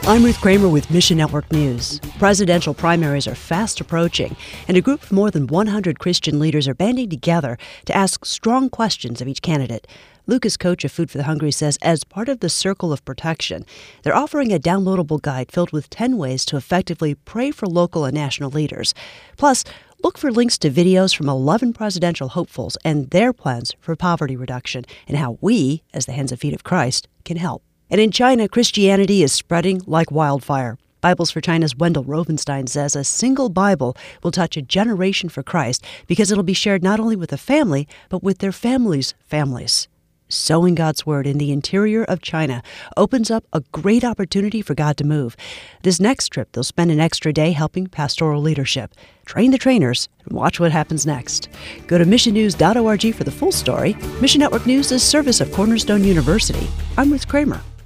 I'm Ruth Kramer with Mission Network News. Presidential primaries are fast approaching, and a group of more than 100 Christian leaders are banding together to ask strong questions of each candidate. Lucas Koch of Food for the Hungry says as part of the Circle of Protection, they're offering a downloadable guide filled with 10 ways to effectively pray for local and national leaders. Plus, look for links to videos from 11 presidential hopefuls and their plans for poverty reduction and how we, as the hands and feet of Christ, can help. And in China, Christianity is spreading like wildfire. Bibles for China's Wendell Rovenstein says a single Bible will touch a generation for Christ because it'll be shared not only with a family, but with their families' families. Sowing God's Word in the interior of China opens up a great opportunity for God to move. This next trip, they'll spend an extra day helping pastoral leadership. Train the trainers and watch what happens next. Go to missionnews.org for the full story. Mission Network News is a service of Cornerstone University. I'm Ruth Kramer.